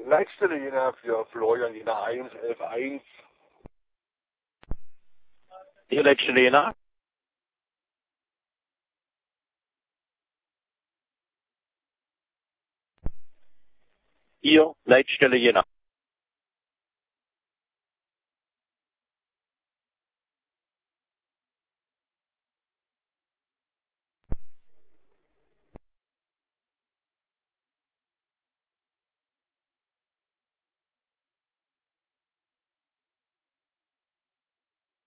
Leitstelle Jena für Florian Jena 1, 11.1. Hier Leitstelle Jena. Hier Leitstelle Jena.